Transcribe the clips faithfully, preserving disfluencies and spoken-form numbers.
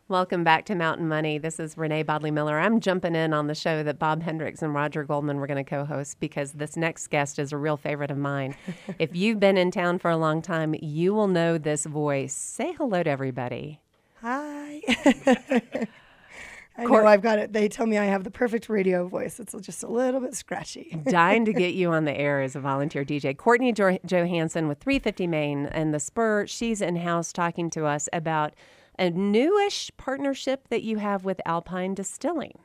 Welcome back to Mountain Money. This is Renee Bodley Miller. I'm jumping in on the show that Bob Hendricks and Roger Goldman were going to co-host because this next guest is a real favorite of mine. If you've been in town for a long time, you will know this voice. Say hello to everybody. Hi. I know I've got it. They tell me I have the perfect radio voice. It's just a little bit scratchy. Dying to get you on the air as a volunteer D J. Courtney jo- Johansson with three fifty Main and the Spur. She's in-house talking to us about a newish partnership that you have with Alpine Distilling.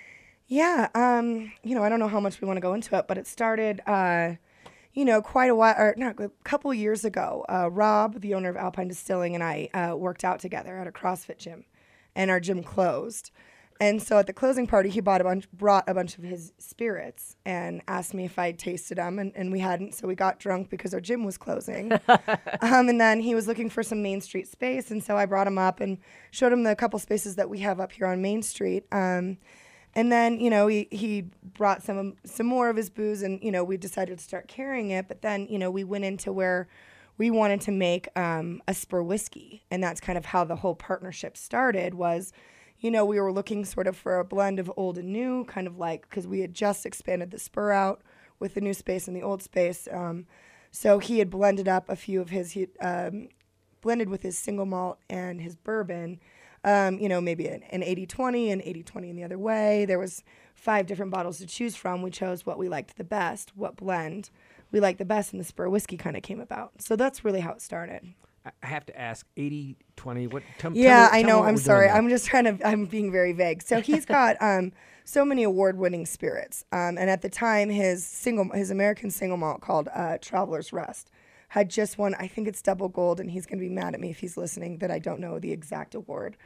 Yeah, um, you know, I don't know how much we want to go into it, but it started, uh, you know, quite a while, or not, a couple years ago. Uh, Rob, the owner of Alpine Distilling, and I uh, worked out together at a CrossFit gym, and our gym closed. And so at the closing party, he bought a bunch, brought a bunch of his spirits and asked me if I'd tasted them, and, and we hadn't. So we got drunk because our gym was closing. um, and then he was looking for some Main Street space, and so I brought him up and showed him the couple spaces that we have up here on Main Street. Um, and then, you know, he, he brought some some more of his booze, and, you know, we decided to start carrying it. But then, you know, we went into where we wanted to make um, a Spur whiskey, and that's kind of how the whole partnership started was, you know, we were looking sort of for a blend of old and new, kind of like, because we had just expanded the Spur out with the new space and the old space. Um, so he had blended up a few of his, he um, blended with his single malt and his bourbon, um, you know, maybe an, an eighty twenty, an eighty twenty in the other way. There was five different bottles to choose from. We chose what we liked the best, what blend we liked the best, and the Spur whiskey kind of came about. So that's really how it started. I have to ask, eighty twenty, what? Tell, yeah, tell me, I tell know. me what I'm we're sorry. doing I'm just trying to, I'm being very vague. So he's got um, so many award-winning spirits. Um, and at the time, his single, his American single malt called uh, Traveler's Rest had just won, I think it's double gold, and he's going to be mad at me if he's listening that I don't know the exact award.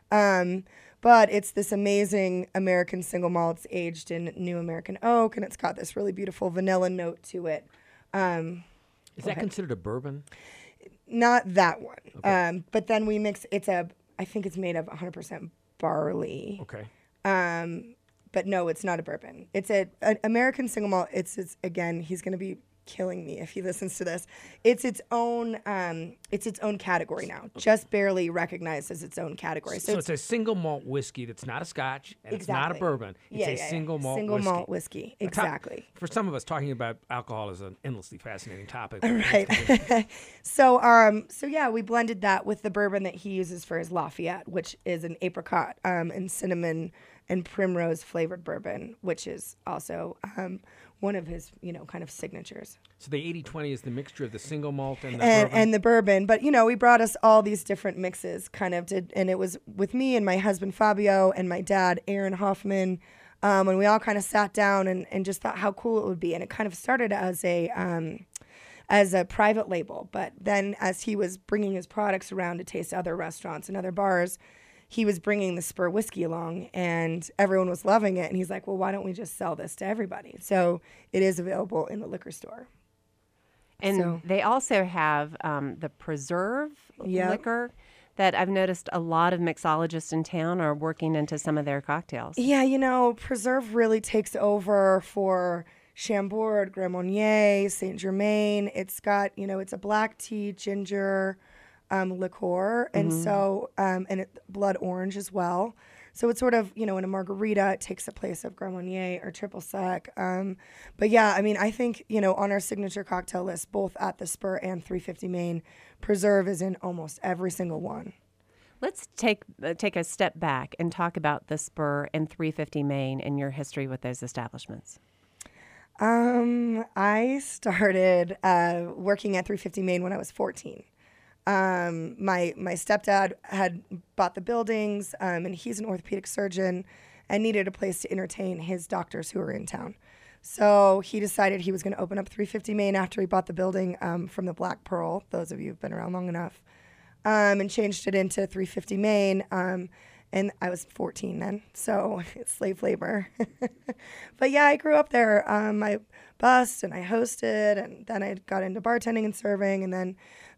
Um, but it's this amazing American single malt. It's aged in new American oak, and it's got this really beautiful vanilla note to it. Um, Is that ahead. considered a bourbon? Not that one. Okay. Um, but then we mix, it's a, I think it's made of one hundred percent barley. Okay. Um, but no, it's not a bourbon. It's a, an American single malt. It's, it's again, he's going to be killing me if he listens to this. It's its own, um, it's its own category now, just barely recognized as its own category. So, So, it's, it's a single malt whiskey that's not a scotch and it's not a Exactly. bourbon. It's yeah, a yeah, yeah. single malt single whiskey. malt whiskey. A to- Exactly. For some of us, talking about alcohol is an endlessly fascinating topic. Right. so, um, so yeah, we blended that with the bourbon that he uses for his Lafayette, which is an apricot um, and cinnamon and primrose flavored bourbon, which is also um, one of his, you know, kind of signatures. So the eighty twenty is the mixture of the single malt and the And, bourbon? and the bourbon, but you know, we brought us all these different mixes, kind of did, and it was with me and my husband Fabio and my dad Aaron Hoffman, um, and we all kind of sat down and, and just thought how cool it would be, and it kind of started as a um, as a private label, but then as he was bringing his products around to taste other restaurants and other bars, he was bringing the Spur whiskey along, and everyone was loving it, and he's like, well, why don't we just sell this to everybody? So it is available in the liquor store. And So- they also have um, the Preserve Yep. liquor that I've noticed a lot of mixologists in town are working into some of their cocktails. Yeah, you know, Preserve really takes over for Chambord, Grand Marnier, Saint Germain. It's got, you know, it's a black tea, ginger um, liqueur, and so, um, and it, blood orange as well. So it's sort of, you know, in a margarita, it takes the place of Grand Marnier or Triple Sec. Um, but yeah, I mean, I think, you know, on our signature cocktail list, both at the Spur and three fifty Main, Preserve is in almost every single one. Let's take uh, take a step back and talk about the Spur and three fifty Main and your history with those establishments. Um, I started uh, working at three fifty Main when I was fourteen. Um, my my stepdad had bought the buildings, um, and he's an orthopedic surgeon and needed a place to entertain his doctors who were in town. So he decided he was going to open up three fifty Main after he bought the building um, from the Black Pearl, those of you who've been around long enough, um, and changed it into three fifty Main. Um, and I was fourteen then, so it's slave labor. But yeah, I grew up there. Um, I bussed and I hosted, and then I got into bartending and serving, and then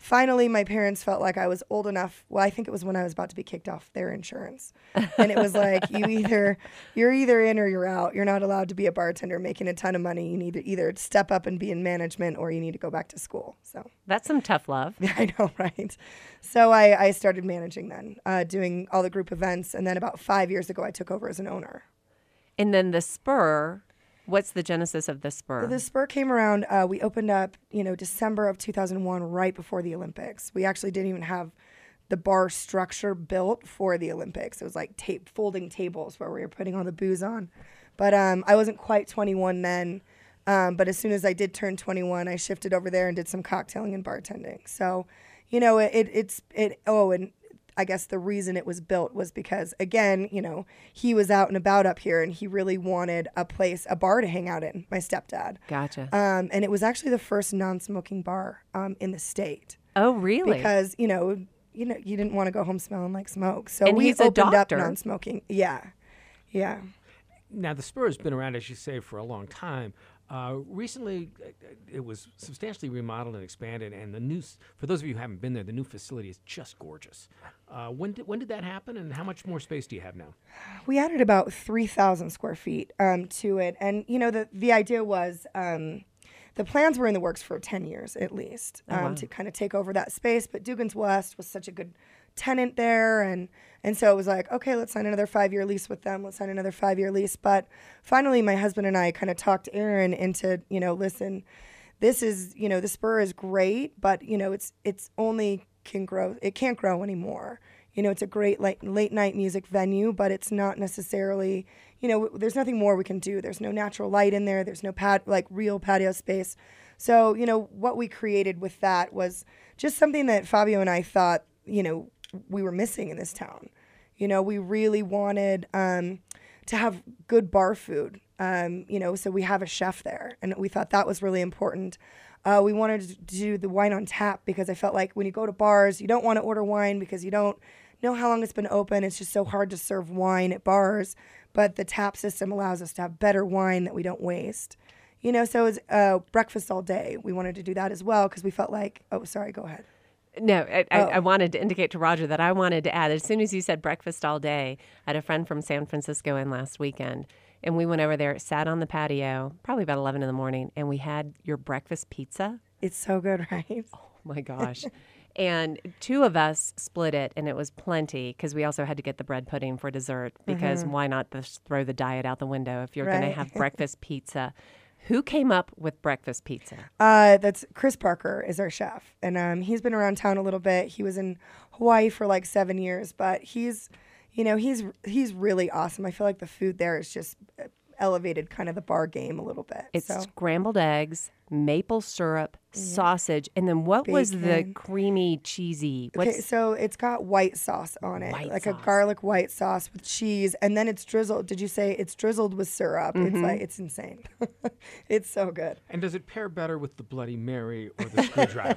finally my parents felt like I was old enough. Well, I think it was when I was about to be kicked off their insurance. And it was like, you either, you're either in or you're out. You're not allowed to be a bartender making a ton of money. You need to either step up and be in management or you need to go back to school. So That's some tough love. I know, right? So I, I started managing then, uh, doing all the group events. And then about five years ago, I took over as an owner. And then the Spur, what's the genesis of the Spur? The Spur came around. Uh, we opened up, you know, December of two thousand one, right before the Olympics. We actually didn't even have the bar structure built for the Olympics. It was like tape folding tables where we were putting all the booze on. But um, I wasn't quite twenty-one then. Um, but as soon as I did turn twenty-one, I shifted over there and did some cocktailing and bartending. So, you know, it, it it's it. Oh, and I guess the reason it was built was because, again, you know, he was out and about up here and he really wanted a place, a bar to hang out in, my stepdad. Gotcha. Um, and it was actually the first non-smoking bar um, in the state. Oh, really? Because, you know, you know, you didn't want to go home smelling like smoke. So And we he's a opened doctor. up non-smoking. Yeah. Yeah. Now, the Spur has been around, as you say, for a long time. Uh, recently, uh, it was substantially remodeled and expanded, and the new, s- for those of you who haven't been there, the new facility is just gorgeous. Uh, when did when did that happen, and how much more space do you have now? We added about three thousand square feet um, to it. And, you know, the, the idea was um, the plans were in the works for ten years at least Oh, um, wow. to kind of take over that space. But Dugan's West was such a good tenant there. And, and so it was like, okay, let's sign another five-year lease with them. Let's sign another five-year lease. But finally, my husband and I kind of talked Aaron into, you know, listen, this is, you know, the Spur is great, but, you know, it's it's only can grow. It can't grow anymore. You know, it's a great late, late night music venue, but it's not necessarily, you know, w- there's nothing more we can do. There's no natural light in there. There's no pat like real patio space. So, you know, what we created with that was just something that Fabio and I thought, you know, we were missing in this town. You know, we really wanted um, to have good bar food. Um, you know, so we have a chef there, and we thought that was really important. Uh, we wanted to do the wine on tap because I felt like when you go to bars, you don't want to order wine because you don't know how long it's been open. It's just so hard to serve wine at bars, but the tap system allows us to have better wine that we don't waste. You know, so it's uh, breakfast all day. We wanted to do that as well because we felt like, oh, sorry, go ahead. No, I, I, Oh. I wanted to indicate to Roger that I wanted to add, as soon as you said breakfast all day, I had a friend from San Francisco in last weekend, and we went over there, sat on the patio, probably about eleven in the morning, and we had your breakfast pizza. It's so good, right? Oh my gosh. And two of us split it, and it was plenty because we also had to get the bread pudding for dessert because why not just throw the diet out the window if you're going Right. to have breakfast pizza? Who came up with breakfast pizza? Uh, that's Chris Parker is our chef, and um, he's been around town a little bit. He was in Hawaii for like seven years, but he's, you know, he's he's really awesome. I feel like the food there is just uh, elevated kind of the bar game a little bit. It's so scrambled eggs, maple syrup, sausage, and then what was the Bacon. creamy, cheesy? What's okay, so it's got white sauce on it, White like sauce. a garlic white sauce with cheese, and then it's drizzled. Did you say it's drizzled with syrup? It's Mm-hmm. like it's insane. It's so good. And does it pair better with the Bloody Mary or the screwdriver?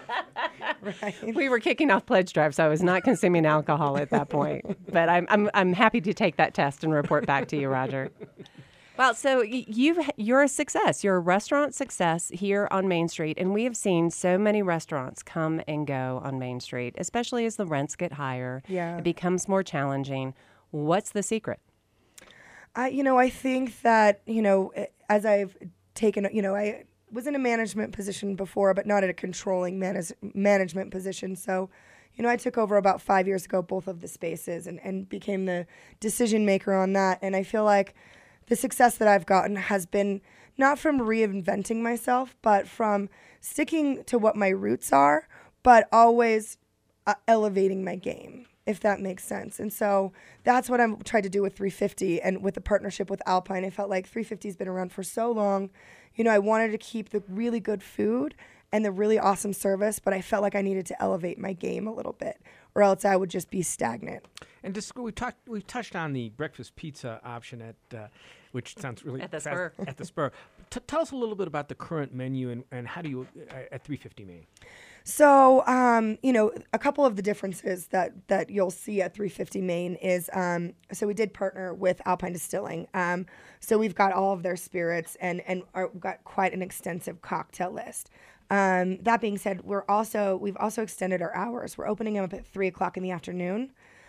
Right? We were kicking off pledge drive, so I was not consuming alcohol at that point. But I'm I'm I'm happy to take that test and report back to you, Roger. Well, so y- you've you're a success. You're a restaurant success here on Main Street, and we have seen so many restaurants come and go on Main Street, especially as the rents get higher. Yeah. It becomes more challenging. What's the secret? I, you know, I think that, you know, eh, as I've taken, you know, I was in a management position before, but not at a controlling manage, management position. So, you know, I took over about five years ago, both of the spaces and, and became the decision maker on that. And I feel like the success that I've gotten has been not from reinventing myself, but from sticking to what my roots are, but always uh, elevating my game, if that makes sense. And so that's what I'm trying to do with three fifty and with the partnership with Alpine. I felt like three fifty has been around for so long. You know, I wanted to keep the really good food and the really awesome service, but I felt like I needed to elevate my game a little bit, or else I would just be stagnant. And just, we talked, we touched on the breakfast pizza option at, uh, which sounds really At the fast- Spur. At the Spur. T- tell us a little bit about the current menu and, and how do you uh, at three fifty Main. So, um, you know, a couple of the differences that, that you'll see at three fifty Main is, um, so we did partner with Alpine Distilling. Um, so we've got all of their spirits and, and are, we've got quite an extensive cocktail list. Um, that being said, we're also we've also extended our hours. We're opening them up at three o'clock in the afternoon.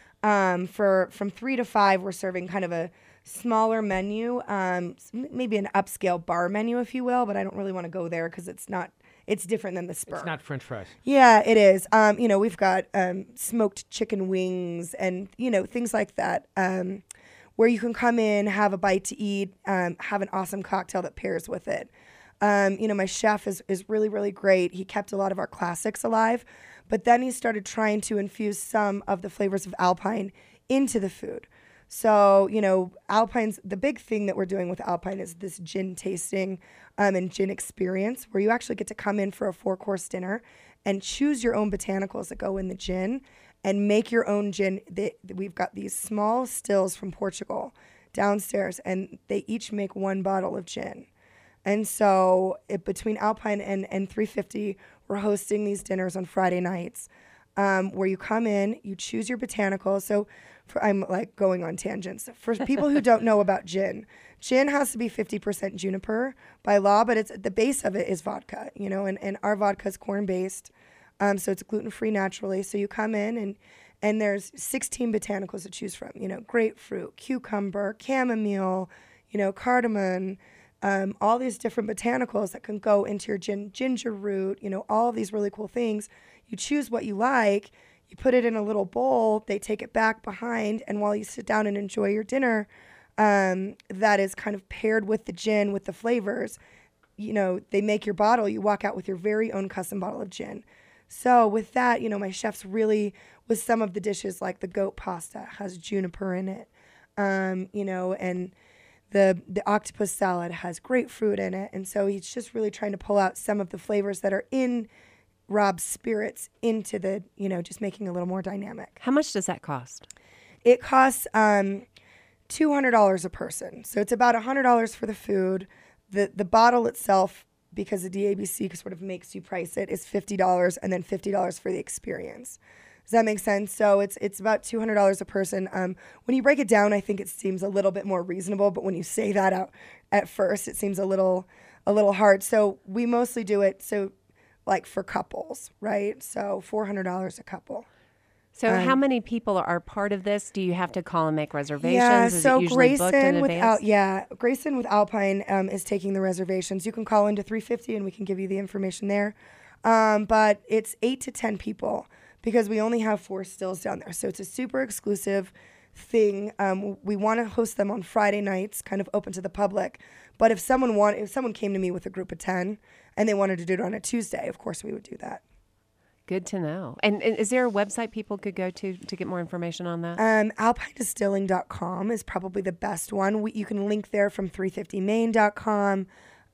Um, for from three to five, we're serving kind of a smaller menu, um, maybe an upscale bar menu, if you will. But I don't really want to go there because it's not. It's different than the Spur. It's not French fries. Yeah, it is. Um, you know, we've got um, smoked chicken wings and, you know, things like that, um, where you can come in, have a bite to eat, um, have an awesome cocktail that pairs with it. Um, you know, my chef is, is really, really great. He kept a lot of our classics alive, but then he started trying to infuse some of the flavors of Alpine into the food. So, you know, Alpine's, the big thing that we're doing with Alpine is this gin tasting um, and gin experience where you actually get to come in for a four-course dinner and choose your own botanicals that go in the gin and make your own gin. They, we've got these small stills from Portugal downstairs, and they each make one bottle of gin. And so it, between Alpine and, and three fifty, we're hosting these dinners on Friday nights um, where you come in, you choose your botanicals. So for, I'm like going on tangents. For people who don't know about gin, gin has to be fifty percent juniper by law, but it's the base of it is vodka, you know, and, and our vodka is corn-based, um, so it's gluten-free naturally. So you come in and and there's sixteen botanicals to choose from, you know, grapefruit, cucumber, chamomile, you know, cardamom, um, all these different botanicals that can go into your gin, ginger root, you know, all of these really cool things. You choose what you like. You put it in a little bowl, they take it back behind, and while you sit down and enjoy your dinner, um, that is kind of paired with the gin, with the flavors, you know, they make your bottle, you walk out with your very own custom bottle of gin. So with that, you know, my chefs really, with some of the dishes, like the goat pasta has juniper in it, um, you know, and the the octopus salad has grapefruit in it, and so he's just really trying to pull out some of the flavors that are in Rob's spirits into the, you know, just making it a little more dynamic. How much does that cost? It costs um, two hundred dollars a person. So it's about one hundred dollars for the food. The the bottle itself, because the D A B C sort of makes you price it, is fifty dollars, and then fifty dollars for the experience. Does that make sense? So it's it's about two hundred dollars a person. Um, when you break it down, I think it seems a little bit more reasonable, but when you say that out at first, it seems a little a little hard. So we mostly do it so like for couples, right? So four hundred dollars a couple. So Um, how many people are part of this? Do you have to call and make reservations? Yeah, Is so it usually booked in Grayson with advance? Al- yeah, Grayson with Alpine um, is taking the reservations. You can call into three fifty and we can give you the information there. Um, but it's eight to ten people because we only have four stills down there. So it's a super exclusive thing. Um, we want to host them on Friday nights, kind of open to the public. But if someone want, if someone came to me with a group of ten and they wanted to do it on a Tuesday, of course we would do that. Good to know. And, and is there a website people could go to to get more information on that? Um, alpine distilling dot com is probably the best one. We, you can link there from three fifty main dot com.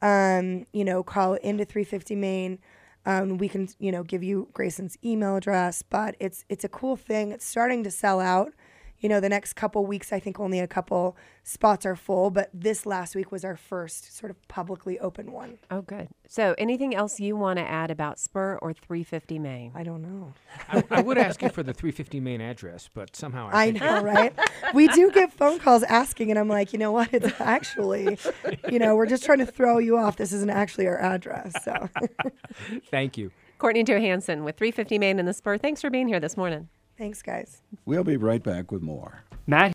Um, you know, call into three fifty main. Um, we can, you know, give you Grayson's email address, but it's it's a cool thing. It's starting to sell out. You know, the next couple weeks, I think only a couple spots are full, but this last week was our first sort of publicly open one. Oh, good. So anything else you want to add about Spur or three fifty Main? I don't know. I, I would ask you for the three fifty main address, but somehow I, I think know, right? We do get phone calls asking, and I'm like, you know what? It's actually, you know, we're just trying to throw you off. This isn't actually our address. So, Thank you. Courtney Johansson with three fifty Main and the Spur. Thanks for being here this morning. thanks, guys. We'll be right back with more. Matt